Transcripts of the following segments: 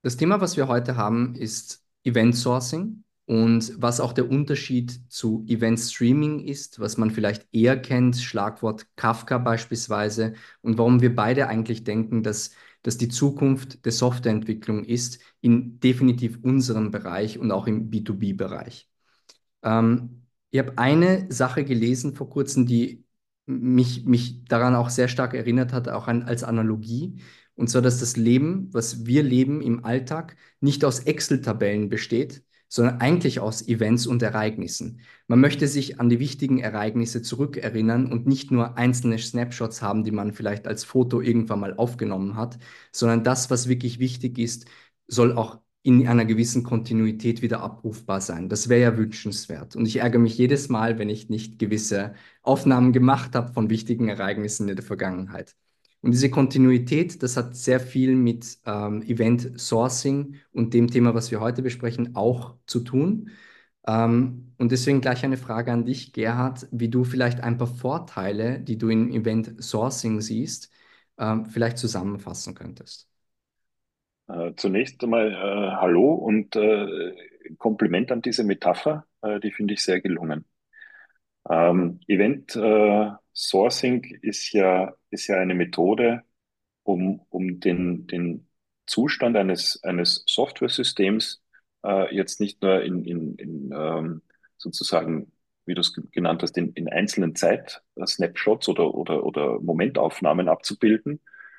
Das Thema, was wir heute haben, ist Event Sourcing und was auch der Unterschied zu Event Streaming ist, was man vielleicht eher kennt, Schlagwort Kafka beispielsweise, und warum wir beide eigentlich denken, dass die Zukunft der Softwareentwicklung ist in definitiv unserem Bereich und auch im B2B-Bereich. Ich habe eine Sache gelesen vor kurzem, die mich daran auch sehr stark erinnert hat, auch als Analogie. Und zwar, dass das Leben, was wir leben im Alltag, nicht aus Excel-Tabellen besteht, sondern eigentlich aus Events und Ereignissen. Man möchte sich an die wichtigen Ereignisse zurückerinnern und nicht nur einzelne Snapshots haben, die man vielleicht als Foto irgendwann mal aufgenommen hat, sondern das, was wirklich wichtig ist, soll auch in einer gewissen Kontinuität wieder abrufbar sein. Das wäre ja wünschenswert. Und ich ärgere mich jedes Mal, wenn ich nicht gewisse Aufnahmen gemacht habe von wichtigen Ereignissen in der Vergangenheit. Und diese Kontinuität, das hat sehr viel mit Event Sourcing und dem Thema, was wir heute besprechen, auch zu tun. Und deswegen gleich eine Frage an dich, Gerhard, wie du vielleicht ein paar Vorteile, die du in Event Sourcing siehst, vielleicht zusammenfassen könntest. Zunächst einmal Hallo und Kompliment an diese Metapher, die finde ich sehr gelungen. Event Sourcing ist ja eine Methode, um den Zustand eines Softwaresystems jetzt nicht nur in sozusagen, wie du es genannt hast, in einzelnen Zeit-Snapshots oder Momentaufnahmen abzubilden,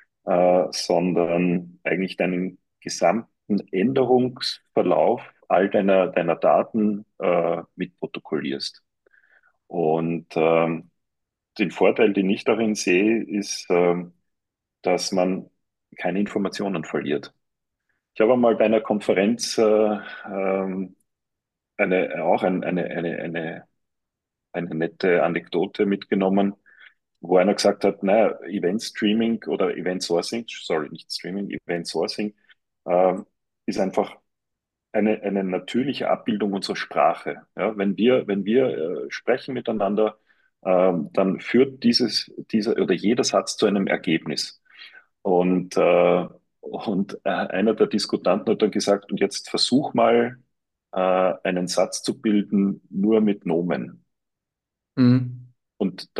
sondern eigentlich deinen gesamten Änderungsverlauf all deiner Daten mitprotokollierst. Und den Vorteil, den ich darin sehe, ist, dass man keine Informationen verliert. Ich habe mal bei einer Konferenz eine nette Anekdote mitgenommen, wo einer gesagt hat, naja, Event Streaming oder Event Sourcing, sorry, nicht Streaming, Event Sourcing, äh, ist einfach eine natürliche Abbildung unserer Sprache. Ja, wenn wir sprechen miteinander, dann führt dieser oder jeder Satz zu einem Ergebnis. Und einer der Diskutanten hat dann gesagt, und jetzt versuch mal, einen Satz zu bilden, nur mit Nomen. Mhm. Und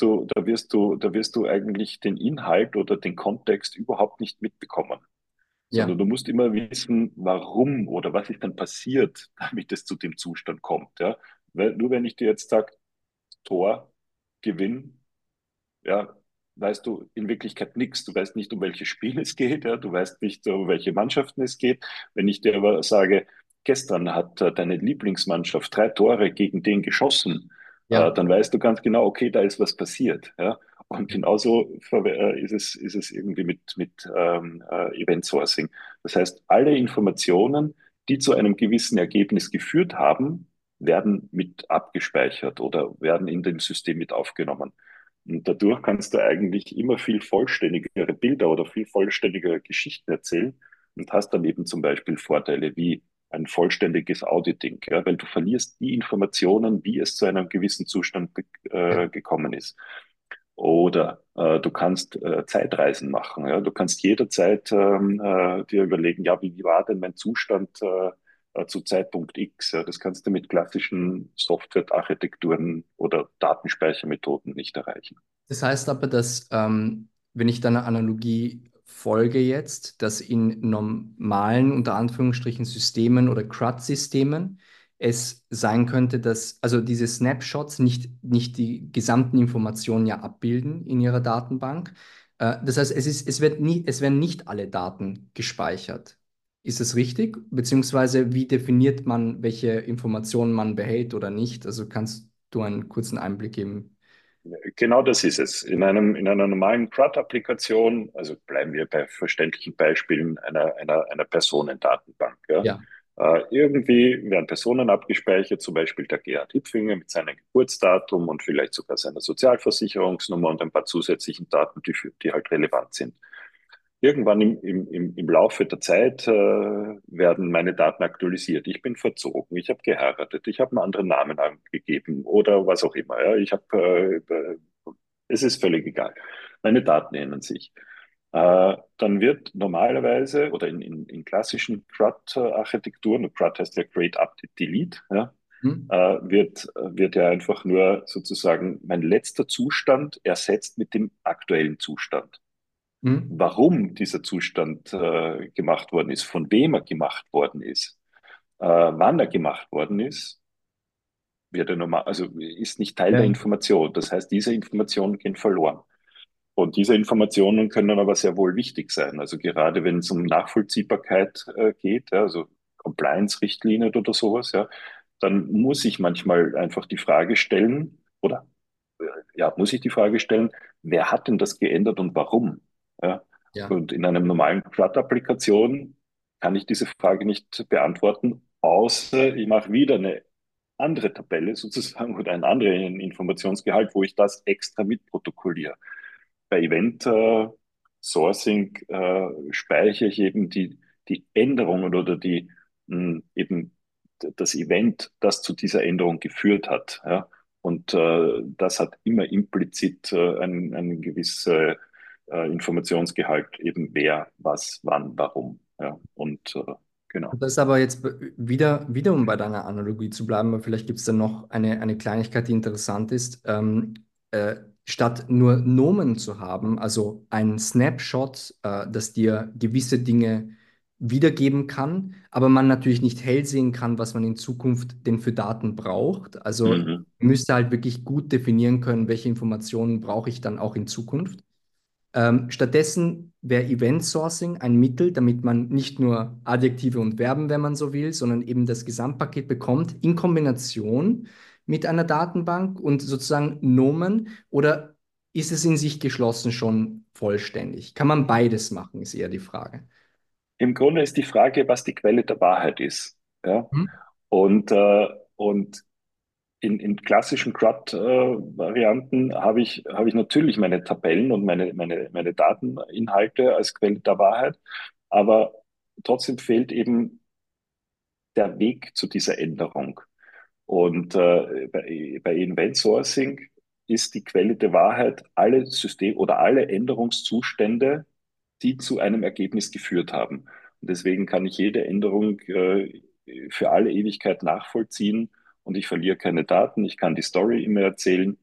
da wirst du eigentlich den Inhalt oder den Kontext überhaupt nicht mitbekommen, Ja. sondern du musst immer wissen, warum oder was ist dann passiert, damit es zu dem Zustand kommt. Ja? Weil, nur wenn ich dir jetzt sage, Tor, Gewinn, ja, weißt du in Wirklichkeit nichts. Du weißt nicht, um welches Spiel es geht, ja, du weißt nicht, um welche Mannschaften es geht. Wenn ich dir aber sage, gestern hat deine Lieblingsmannschaft 3 Tore gegen den geschossen, Ja. dann weißt du ganz genau, okay, da ist was passiert. Ja? Und genauso ist es irgendwie mit Event Sourcing. Das heißt, alle Informationen, die zu einem gewissen Ergebnis geführt haben, werden mit abgespeichert oder werden in dem System mit aufgenommen. Und dadurch kannst du eigentlich immer viel vollständigere Bilder oder viel vollständigere Geschichten erzählen und hast dann eben zum Beispiel Vorteile wie ein vollständiges Auditing, ja, weil du verlierst die Informationen, wie es zu einem gewissen Zustand Ja. gekommen ist. Oder du kannst Zeitreisen machen. Ja? Du kannst jederzeit dir überlegen, ja, wie war denn mein Zustand zu Zeitpunkt X? Ja? Das kannst du mit klassischen Software-Architekturen oder Datenspeichermethoden nicht erreichen. Das heißt aber, dass, wenn ich deiner Analogie folge jetzt, dass in normalen, unter Anführungsstrichen, Systemen oder CRUD-Systemen es sein könnte, dass also diese Snapshots nicht die gesamten Informationen ja abbilden in ihrer Datenbank. Das heißt, es werden nicht alle Daten gespeichert. Ist das richtig? Beziehungsweise wie definiert man, welche Informationen man behält oder nicht? Also kannst du einen kurzen Einblick geben? Genau das ist es. In einer normalen CRUD-Applikation, also bleiben wir bei verständlichen Beispielen einer Personendatenbank. Ja. Ja. Irgendwie werden Personen abgespeichert, zum Beispiel der Gerhard Hipfinger mit seinem Geburtsdatum und vielleicht sogar seiner Sozialversicherungsnummer und ein paar zusätzlichen Daten, die halt relevant sind. Irgendwann im Laufe der Zeit werden meine Daten aktualisiert. Ich bin verzogen, ich habe geheiratet, ich habe einen anderen Namen angegeben oder was auch immer. Ja. Es ist völlig egal. Meine Daten ändern sich. Dann wird normalerweise oder in klassischen CRUD-Architekturen, und CRUD heißt ja Create, Update, Delete, ja, Hm? wird ja einfach nur sozusagen mein letzter Zustand ersetzt mit dem aktuellen Zustand. Hm? Warum dieser Zustand gemacht worden ist, von wem er gemacht worden ist, wann er gemacht worden ist, wird er normal, also ist nicht Teil der Ja. Information. Das heißt, diese Informationen gehen verloren. Und diese Informationen können aber sehr wohl wichtig sein. Also gerade wenn es um Nachvollziehbarkeit geht, ja, also Compliance-Richtlinien oder sowas, ja, dann muss ich manchmal einfach die Frage stellen, oder ja, muss ich die Frage stellen, wer hat denn das geändert und warum? Ja? Ja. Und in einem normalen CRUD-Applikation kann ich diese Frage nicht beantworten, außer ich mache wieder eine andere Tabelle sozusagen oder einen anderen Informationsgehalt, wo ich das extra mitprotokolliere. Bei Event Sourcing speichere ich eben die Änderungen oder eben das Event, das zu dieser Änderung geführt hat. Ja? Und das hat immer implizit einen gewissen Informationsgehalt, eben wer, was, wann, warum. Ja? Und genau. Das ist aber jetzt wieder, um bei deiner Analogie zu bleiben, aber vielleicht gibt es da noch eine Kleinigkeit, die interessant ist. Statt nur Nomen zu haben, also ein Snapshot, das dir gewisse Dinge wiedergeben kann, aber man natürlich nicht hell sehen kann, was man in Zukunft denn für Daten braucht. Also ich Mhm. müsste halt wirklich gut definieren können, welche Informationen brauche ich dann auch in Zukunft. Stattdessen wäre Event Sourcing ein Mittel, damit man nicht nur Adjektive und Verben, wenn man so will, sondern eben das Gesamtpaket bekommt in Kombination mit einer Datenbank und sozusagen Nomen, oder ist es in sich geschlossen schon vollständig? Kann man beides machen, ist eher die Frage. Im Grunde ist die Frage, was die Quelle der Wahrheit ist. Ja? Hm? Und in klassischen CRUD-Varianten habe ich natürlich meine Tabellen und meine Dateninhalte als Quelle der Wahrheit, aber trotzdem fehlt eben der Weg zu dieser Änderung. Und bei Event Sourcing ist die Quelle der Wahrheit alle System oder alle Änderungszustände, die zu einem Ergebnis geführt haben. Und deswegen kann ich jede Änderung für alle Ewigkeit nachvollziehen und ich verliere keine Daten. Ich kann die Story immer erzählen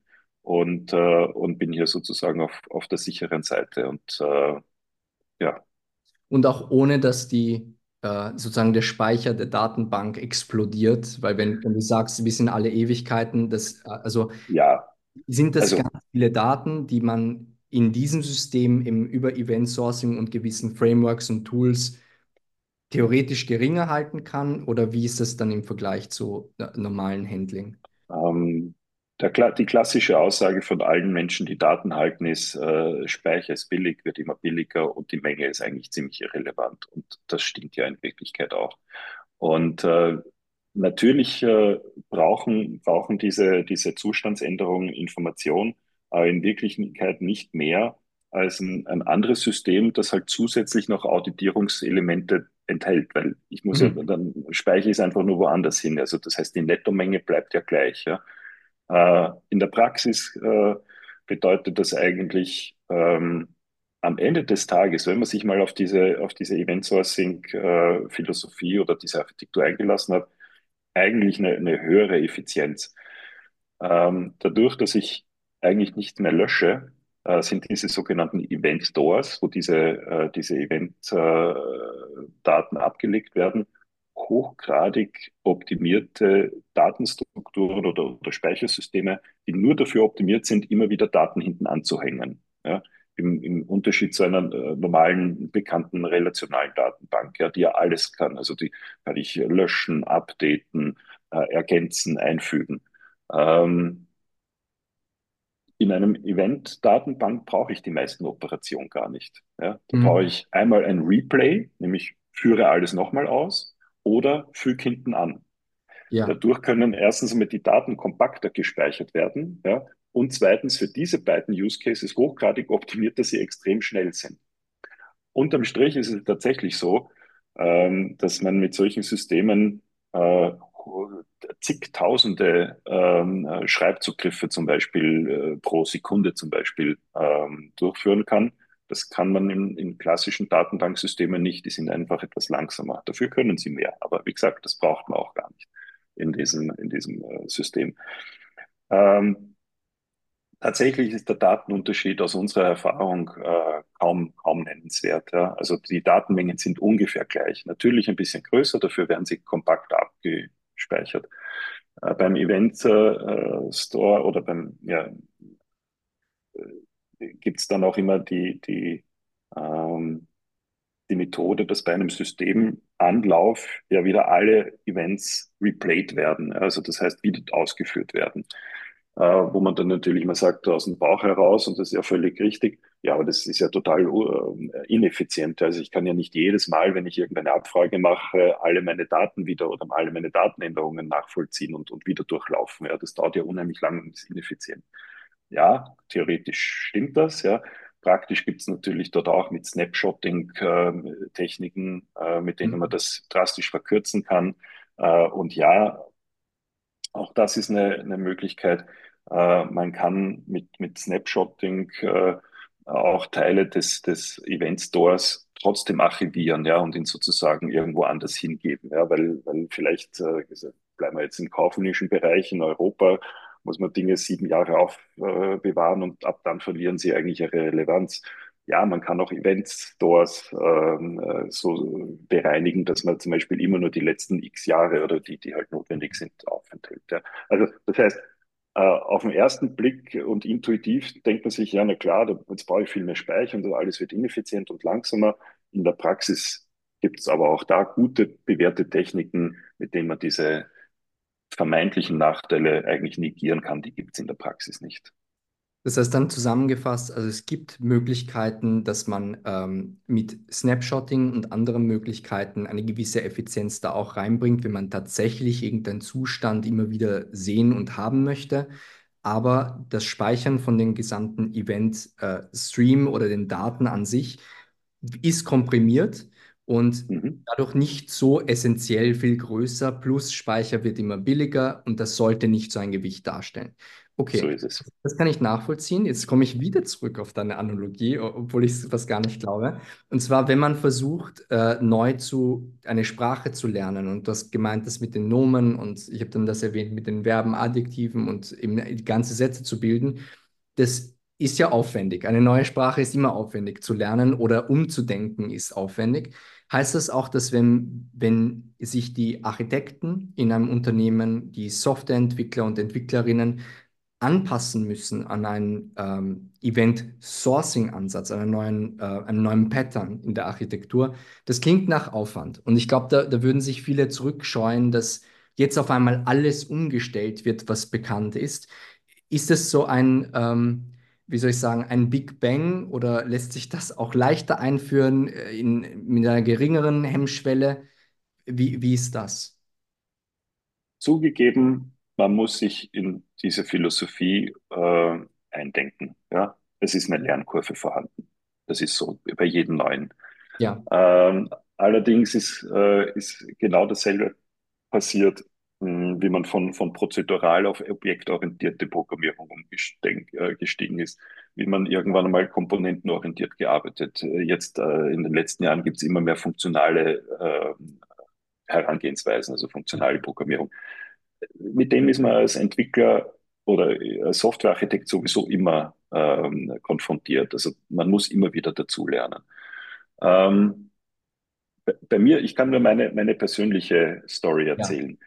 und bin hier sozusagen auf der sicheren Seite. Und ja, Und auch ohne, dass sozusagen der Speicher der Datenbank explodiert, weil wenn du sagst, wir sind alle Ewigkeiten, also ja, sind das ganz also viele Daten, die man in diesem System über Event Sourcing und gewissen Frameworks und Tools theoretisch geringer halten kann? Oder wie ist das dann im Vergleich zu normalen Handling? Ähm, die klassische Aussage von allen Menschen, die Daten halten, ist, Speicher ist billig, wird immer billiger und die Menge ist eigentlich ziemlich irrelevant. Und das stimmt ja in Wirklichkeit auch. Und natürlich brauchen diese Zustandsänderungen Information, aber in Wirklichkeit nicht mehr als ein anderes System, das halt zusätzlich noch Auditierungselemente enthält, weil ich muss ja, Mhm. dann speichere ich es einfach nur woanders hin. Also das heißt, die Nettomenge bleibt ja gleich. Ja? In der Praxis bedeutet das eigentlich am Ende des Tages, wenn man sich mal auf diese Event-Sourcing-Philosophie oder diese Architektur eingelassen hat, eigentlich eine höhere Effizienz. Dadurch, dass ich eigentlich nicht mehr lösche, sind diese sogenannten Event Stores, wo diese Event-Daten abgelegt werden, hochgradig optimierte Datenstrukturen oder Speichersysteme, die nur dafür optimiert sind, immer wieder Daten hinten anzuhängen. Ja? Im Unterschied zu einer normalen, bekannten relationalen Datenbank, ja, die ja alles kann. Also die kann ich löschen, updaten, ergänzen, einfügen. Ähm, in einem Event-Datenbank brauche ich die meisten Operationen gar nicht. Ja? Da brauche Mhm. ich einmal ein Replay, nämlich führe alles nochmal aus oder füge hinten an. Ja. Dadurch können erstens einmal die Daten kompakter gespeichert werden, ja, und zweitens für diese beiden Use Cases hochgradig optimiert, dass sie extrem schnell sind. Unterm Strich ist es tatsächlich so, dass man mit solchen Systemen zigtausende Schreibzugriffe zum Beispiel pro Sekunde zum Beispiel durchführen kann. Das kann man in klassischen Datenbanksystemen nicht. Die sind einfach etwas langsamer. Dafür können sie mehr. Aber wie gesagt, das braucht man auch gar nicht in diesem System. Ähm, Tatsächlich ist der Datenunterschied aus unserer Erfahrung kaum nennenswert. Ja. Also die Datenmengen sind ungefähr gleich. Natürlich ein bisschen größer, dafür werden sie kompakter abgespeichert. Beim Event Store oder gibt es dann auch immer ähm, die Methode, dass bei einem Systemanlauf ja wieder alle Events replayed werden, also das heißt wieder ausgeführt werden. Wo man dann natürlich mal sagt, aus dem Bauch heraus, und das ist ja völlig richtig, ja, aber das ist ja total ineffizient. Also ich kann ja nicht jedes Mal, wenn ich irgendeine Abfrage mache, alle meine Daten wieder oder alle meine Datenänderungen nachvollziehen und wieder durchlaufen. Ja, das dauert ja unheimlich lang und ist ineffizient. Ja, theoretisch stimmt das, ja. Praktisch gibt es natürlich dort auch mit Snapshotting-Techniken, mit denen man Mhm. das drastisch verkürzen kann. Und ja, auch das ist eine Möglichkeit. Man kann mit Snapshotting auch Teile des Event Stores trotzdem archivieren, ja, und ihn sozusagen irgendwo anders hingeben, ja, weil vielleicht, bleiben wir jetzt im kaufmännischen Bereich in Europa, muss man Dinge 7 Jahre aufbewahren und ab dann verlieren sie eigentlich ihre Relevanz. Ja, man kann auch Event Stores so bereinigen, dass man zum Beispiel immer nur die letzten X Jahre oder die halt notwendig sind, aufenthält. Ja. Also das heißt, auf den ersten Blick und intuitiv denkt man sich, ja, na klar, jetzt brauche ich viel mehr Speicher und alles wird ineffizient und langsamer. In der Praxis gibt es aber auch da gute, bewährte Techniken, mit denen man diese vermeintlichen Nachteile eigentlich negieren kann. Die gibt es in der Praxis nicht. Das heißt dann zusammengefasst, also es gibt Möglichkeiten, dass man mit Snapshotting und anderen Möglichkeiten eine gewisse Effizienz da auch reinbringt, wenn man tatsächlich irgendeinen Zustand immer wieder sehen und haben möchte. Aber das Speichern von den gesamten Event-Stream oder den Daten an sich ist komprimiert und Mhm. dadurch nicht so essentiell viel größer, plus Speicher wird immer billiger und das sollte nicht so ein Gewicht darstellen. So Okay, ist es. das kann ich nachvollziehen. Jetzt komme ich wieder zurück auf deine Analogie, obwohl ich es fast gar nicht glaube. Und zwar, wenn man versucht, eine Sprache zu lernen und du hast gemeint, das mit den Nomen und ich habe dann das erwähnt mit den Verben, Adjektiven und eben die ganze Sätze zu bilden, das ist ja aufwendig. Eine neue Sprache ist immer aufwendig zu lernen oder umzudenken ist aufwendig. Heißt das auch, dass wenn sich die Architekten in einem Unternehmen, die Softwareentwickler und Entwicklerinnen anpassen müssen an einen Event-Sourcing-Ansatz, einen neuen Pattern in der Architektur, das klingt nach Aufwand. Und ich glaube, da würden sich viele zurückscheuen, dass jetzt auf einmal alles umgestellt wird, was bekannt ist. Ist es so wie soll ich sagen, ein Big Bang oder lässt sich das auch leichter einführen mit einer geringeren Hemmschwelle? Wie ist das? Zugegeben, man muss sich in diese Philosophie eindenken. Ja? Es ist eine Lernkurve vorhanden. Das ist so bei jedem Neuen. Ja. Allerdings ist genau dasselbe passiert, wie man von prozedural auf objektorientierte Programmierung gestiegen ist, wie man irgendwann einmal komponentenorientiert gearbeitet. Jetzt in den letzten Jahren gibt es immer mehr funktionale Herangehensweisen, also funktionale Programmierung. Mit dem ist man als Entwickler oder als Softwarearchitekt sowieso immer konfrontiert. Also man muss immer wieder dazulernen. Ähm, bei mir, ich kann nur meine persönliche Story Ja. erzählen.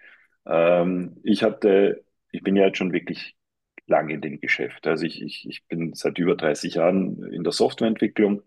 Ich bin ja jetzt schon wirklich lange in dem Geschäft. Also ich bin seit über 30 Jahren in der Softwareentwicklung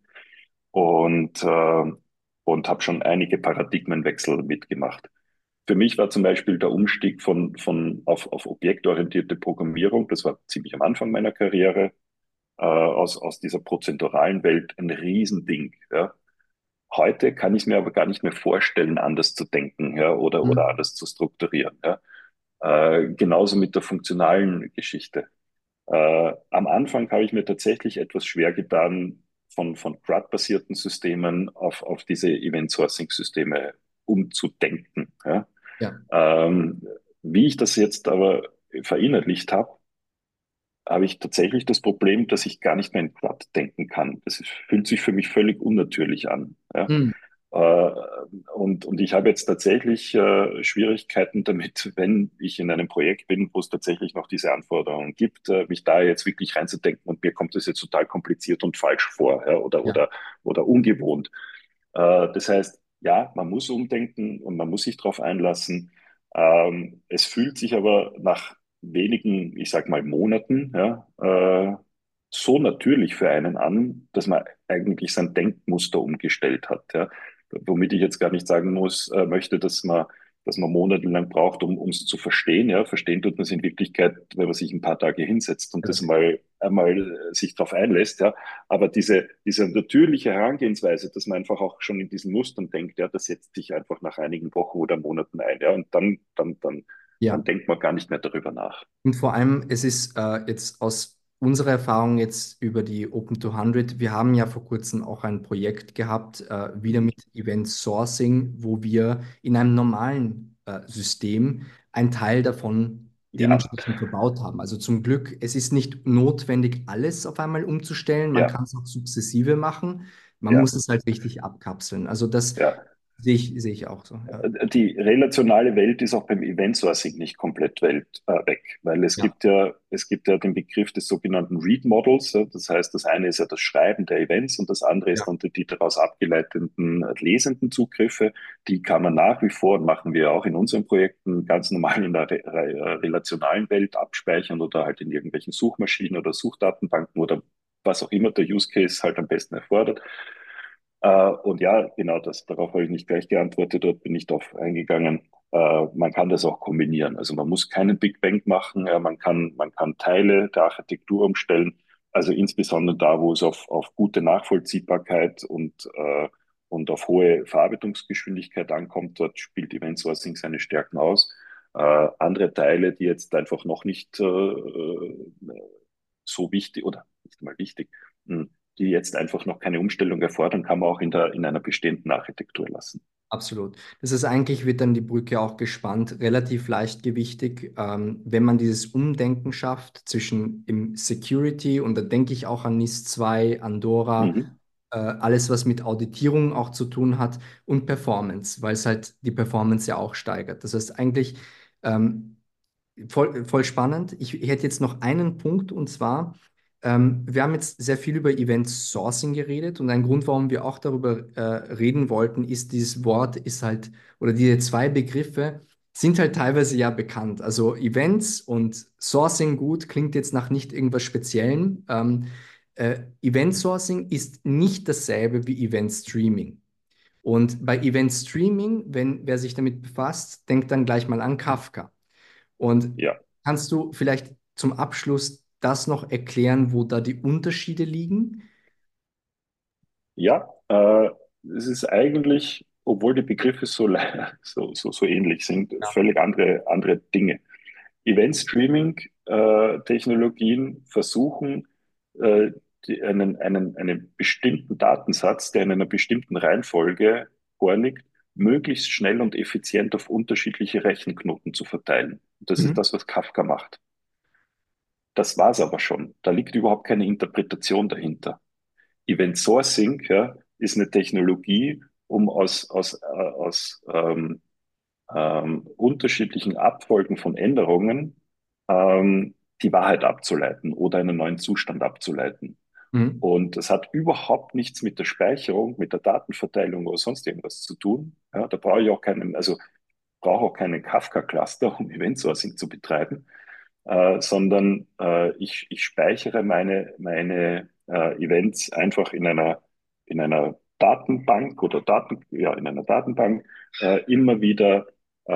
und habe schon einige Paradigmenwechsel mitgemacht. Für mich war zum Beispiel der Umstieg auf objektorientierte Programmierung, das war ziemlich am Anfang meiner Karriere, aus dieser prozeduralen Welt ein Riesending. Ja. Heute kann ich mir aber gar nicht mehr vorstellen, anders zu denken, ja, oder Hm. anders zu strukturieren. Ja. Genauso mit der funktionalen Geschichte. Am Anfang habe ich mir tatsächlich etwas schwer getan, von CRUD-basierten Systemen auf diese Event-Sourcing-Systeme umzudenken. Ja. Ja. Ähm, Wie ich das jetzt aber verinnerlicht habe, habe ich tatsächlich das Problem, dass ich gar nicht mehr in Quad denken kann. Fühlt sich für mich völlig unnatürlich an. Ja? Hm. Äh, und ich habe jetzt tatsächlich Schwierigkeiten damit, wenn ich in einem Projekt bin, wo es tatsächlich noch diese Anforderungen gibt, mich da jetzt wirklich reinzudenken und mir kommt das jetzt total kompliziert und falsch vor, ja, Ja. oder ungewohnt. Das heißt, ja, man muss umdenken und man muss sich darauf einlassen. Es fühlt sich aber nach wenigen, ich sag mal, Monaten, ja, so natürlich für einen an, dass man eigentlich sein Denkmuster umgestellt hat. Ja. Womit ich jetzt gar nicht sagen möchte, dass man monatelang braucht, um es zu verstehen. Ja. Verstehen tut man es in Wirklichkeit, wenn man sich ein paar Tage hinsetzt und das einmal sich darauf einlässt. Ja. Aber diese natürliche Herangehensweise, dass man einfach auch schon in diesen Mustern denkt, ja, das setzt sich einfach nach einigen Wochen oder Monaten ein. Ja. Und dann Ja. denkt man gar nicht mehr darüber nach. Und vor allem, es ist jetzt aus unserer Erfahrung jetzt über die Open 200, wir haben ja vor kurzem auch ein Projekt gehabt, wieder Mhm. mit Event Sourcing, wo wir in einem normalen System einen Teil davon Ja, dementsprechend verbaut haben. Also zum Glück, es ist nicht notwendig, alles auf einmal umzustellen. Man ja, kann es auch sukzessive machen. Man ja, muss es halt richtig abkapseln. Also das ja. sehe ich auch so. Ja. Die relationale Welt ist auch beim Event Sourcing nicht komplett weg, weil Ja. es gibt ja den Begriff des sogenannten Read Models. Ja, das heißt, das eine ist ja das Schreiben der Events und das andere ist Ja. dann die daraus abgeleiteten lesenden Zugriffe. Die kann man nach wie vor, und machen wir auch in unseren Projekten, ganz normal in der relationalen Welt abspeichern oder halt in irgendwelchen Suchmaschinen oder Suchdatenbanken oder was auch immer der Use Case halt am besten erfordert. Und ja, genau darauf habe ich nicht gleich geantwortet, dort bin ich darauf eingegangen. Man kann das auch kombinieren. Also man muss keinen Big Bang machen, ja, man kann Teile der Architektur umstellen. Also insbesondere da, wo es auf gute Nachvollziehbarkeit und auf hohe Verarbeitungsgeschwindigkeit ankommt, dort spielt Event Sourcing seine Stärken aus. Andere Teile, die jetzt einfach noch nicht so wichtig oder nicht mal wichtig, mh, die jetzt einfach noch keine Umstellung erfordern, kann man auch in einer bestehenden Architektur lassen. Absolut. Das ist eigentlich, wird dann die Brücke auch gespannt, relativ leichtgewichtig, wenn man dieses Umdenken schafft zwischen im Security und da denke ich auch an NIS 2, Andorra, Mhm. alles, was mit Auditierung auch zu tun hat und Performance, weil es halt die Performance ja auch steigert. Das heißt eigentlich ähm, voll spannend. Ich hätte jetzt noch einen Punkt und zwar, wir haben jetzt sehr viel über Event Sourcing geredet und ein Grund, warum wir auch darüber reden wollten, ist dieses Wort ist halt, oder diese zwei Begriffe sind halt teilweise ja bekannt. Also Events und Sourcing gut klingt jetzt nach nicht irgendwas Speziellem. Event Sourcing ist nicht dasselbe wie Event Streaming. Und bei Event Streaming, wenn wer sich damit befasst, denkt dann gleich mal an Kafka. Und Ja, kannst du vielleicht zum Abschluss das noch erklären, wo da die Unterschiede liegen? ja, es ist eigentlich, obwohl die Begriffe so ähnlich sind, Ja. völlig andere Dinge. Event-Streaming-Technologien versuchen, äh, einen bestimmten Datensatz, der in einer bestimmten Reihenfolge vorliegt, möglichst schnell und effizient auf unterschiedliche Rechenknoten zu verteilen. Das ist Mhm. das, was Kafka macht. Das war's aber schon. Da liegt überhaupt keine Interpretation dahinter. Event Sourcing, ja, ist eine Technologie, um aus unterschiedlichen Abfolgen von Änderungen die Wahrheit abzuleiten oder einen neuen Zustand abzuleiten. Mhm. Und das hat überhaupt nichts mit der Speicherung, mit der Datenverteilung oder sonst irgendwas zu tun. Ja, da brauche ich auch brauche auch keinen Kafka-Cluster, um Event Sourcing zu betreiben, sondern ich speichere meine Events einfach in einer Datenbank oder in einer Datenbank immer wieder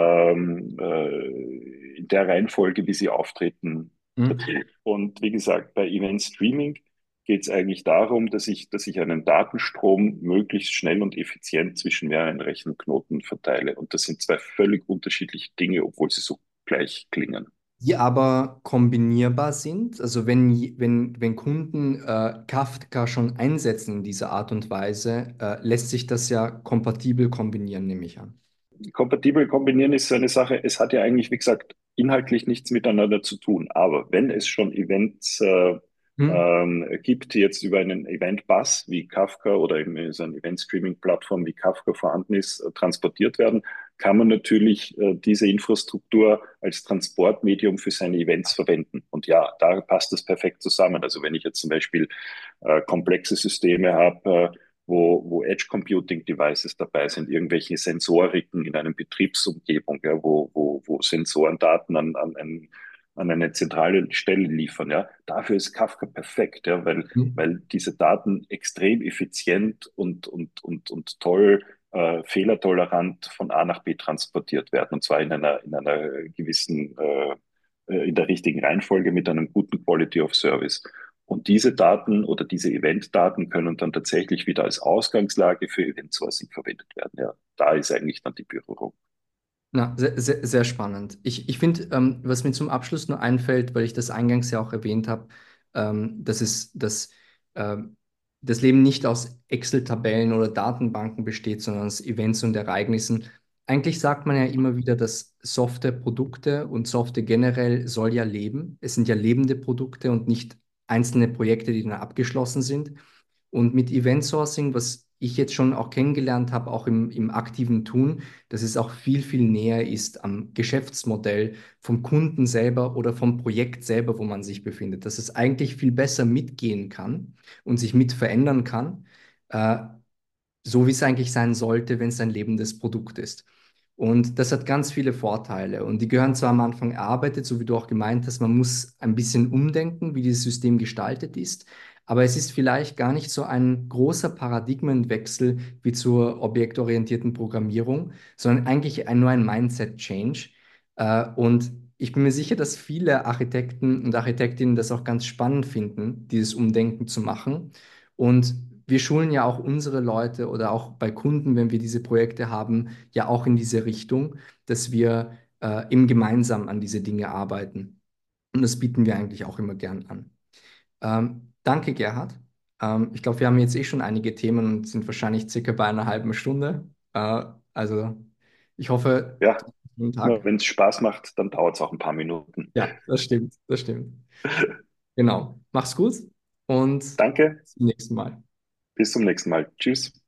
in der Reihenfolge, wie sie auftreten, Mhm. dazu. Und wie gesagt, bei Event Streaming geht es eigentlich darum, dass ich einen Datenstrom möglichst schnell und effizient zwischen mehreren Rechenknoten verteile. Und das sind zwei völlig unterschiedliche Dinge, obwohl sie so gleich klingen. Die aber kombinierbar sind. Also wenn Kunden Kafka schon einsetzen in dieser Art und Weise, lässt sich das ja kompatibel kombinieren, nehme ich an. Kompatibel kombinieren ist so eine Sache. Es hat ja eigentlich, wie gesagt, inhaltlich nichts miteinander zu tun. Aber wenn es schon Events Hm? gibt, die jetzt über einen Event-Bus wie Kafka oder eben so eine Event-Streaming-Plattform wie Kafka vorhanden ist, transportiert werden, kann man natürlich diese Infrastruktur als Transportmedium für seine Events verwenden. Und ja, da passt das perfekt zusammen. Also wenn ich jetzt zum Beispiel komplexe Systeme habe, wo Edge Computing Devices dabei sind, irgendwelche Sensoriken in einer Betriebsumgebung, ja, wo Sensoren Daten an eine zentrale Stelle liefern. Ja. Dafür ist Kafka perfekt, ja, Hm? weil diese Daten extrem effizient und toll fehlertolerant von A nach B transportiert werden, und zwar in einer gewissen, in der richtigen Reihenfolge mit einem guten Quality of Service. Und diese Daten oder diese Event-Daten können dann tatsächlich wieder als Ausgangslage für Event Sourcing verwendet werden. Ja, da ist eigentlich dann die Berührung. Na, sehr spannend. Ich finde, was mir zum Abschluss nur einfällt, weil ich das eingangs ja auch erwähnt habe, dass das Leben nicht aus Excel-Tabellen oder Datenbanken besteht, sondern aus Events und Ereignissen. Eigentlich sagt man ja immer wieder, dass Softwareprodukte und Software generell soll ja leben. Es sind ja lebende Produkte und nicht einzelne Projekte, die dann abgeschlossen sind. Und mit Event Sourcing, was ich jetzt schon auch kennengelernt habe, auch im aktiven Tun, dass es auch viel näher ist am Geschäftsmodell vom Kunden selber oder vom Projekt selber, wo man sich befindet, dass es eigentlich viel besser mitgehen kann und sich mit verändern kann, äh, so wie es eigentlich sein sollte, wenn es ein lebendes Produkt ist. Und das hat ganz viele Vorteile. Und die gehören zwar am Anfang erarbeitet, so wie du auch gemeint hast, man muss ein bisschen umdenken, wie dieses System gestaltet ist. Aber es ist vielleicht gar nicht so ein großer Paradigmenwechsel wie zur objektorientierten Programmierung, sondern eigentlich nur ein Mindset-Change. Und ich bin mir sicher, dass viele Architekten und Architektinnen das auch ganz spannend finden, dieses Umdenken zu machen. Und wir schulen ja auch unsere Leute oder auch bei Kunden, wenn wir diese Projekte haben, ja auch in diese Richtung, dass wir im Gemeinsam an diese Dinge arbeiten. Und das bieten wir eigentlich auch immer gern an. Danke, Gerhard. Ich glaube, wir haben jetzt eh schon einige Themen und sind wahrscheinlich circa bei einer halben Stunde. Also ich hoffe, Ja, guten Tag. wenn es Spaß macht, dann dauert es auch ein paar Minuten. Ja, das stimmt, das stimmt. Genau. Mach's gut und Danke, bis zum nächsten Mal. bis zum nächsten Mal. Tschüss.